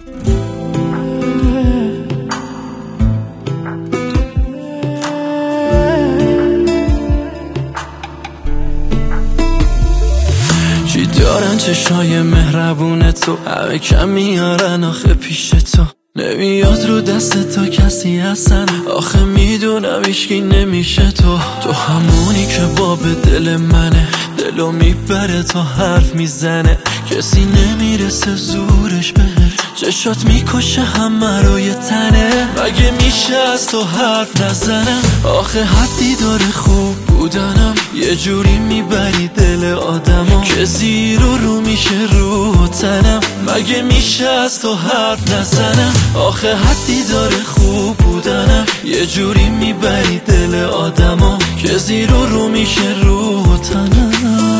چی دارن چشای مهربون تو، همه کم میارن آخه پیش تو. نمیاد رو دست تو کسی هستن، آخه میدونم هیچکی نمیشه تو همونی که باب دل منه، دلو میبره تا حرف میزنه، کسی نمیرسه زورش بهش، چشات میکشه همه رو یه تنه. مگه میشه از تو حرف نزنم، آخه حدی داره خوب بودنم، یه جوری میبری دل آدمو که زیر و رو میشه رو تنم. مگه میشه از تو حرف نزنم، آخه حدی داره خوب بودنم، یه جوری میبری دل آدمو که زیر و رو میشه رو تنم.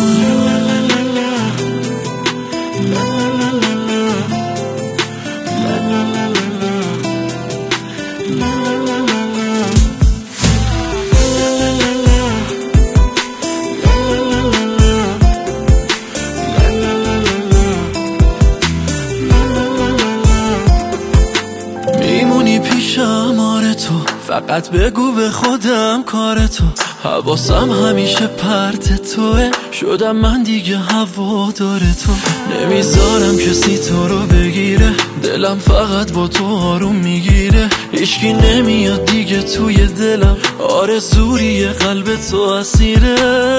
میمونی پیشم آره تو، فقط بگو به خودم کار تو، حواسم همیشه پرت توه، شدم من دیگه هوادار تو. نمیذارم کسی تو رو بگیره، دلم فقط با تو آروم میگیره، هیچکی نمیاد دیگه توی دلم، آرزوی قلب تو اسیره.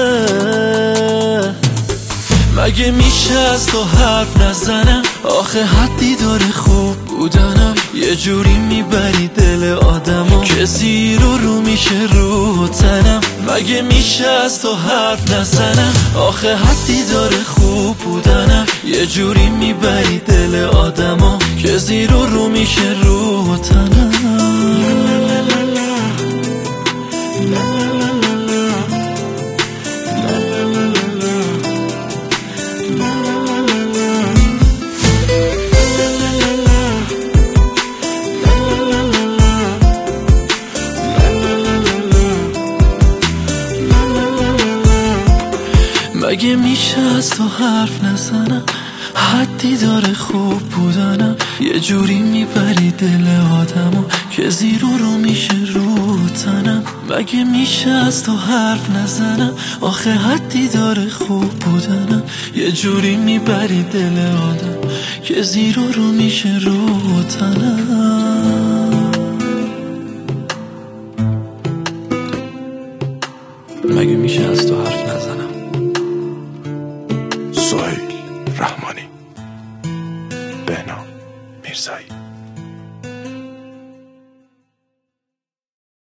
مگه میشه از تو حرف نزنم، آخه حدی داره خوب بودنم، یه جوری میبری دل آدمو که زیر و رو میشه رو تنم. مگه میشه از تو حرف نزنم، آخه حدی داره خوب بودنم، یه جوری میبری دل آدمو که زیر و رو میشه رو تنم. مگه میشه از تو حرف نزنم، حدی داره خوب بودنم، یه جوری میبری دل آدمو که زیر و رو میشه رو تنم. مگه میشه از تو حرف نزنم، آخه حدی داره خوب بودنم، یه جوری میبری دل آدم که زیر و رو میشه رو تنم. مگه میشه از تو حرف نزنم. سهیل رحمانی، بهنام میرزایی.